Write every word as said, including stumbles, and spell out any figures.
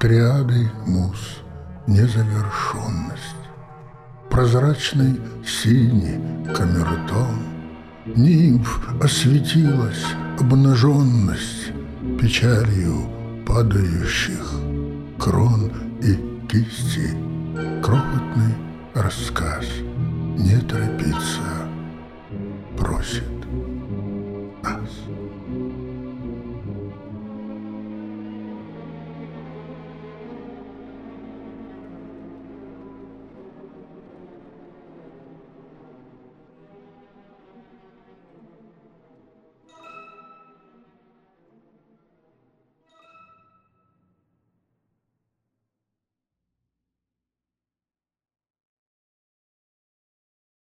триады муз незавершенность. Прозрачный синий камертон нимф осветилась обнаженность печалью падающих крон и кисти. Крохотный рассказ не торопиться просит.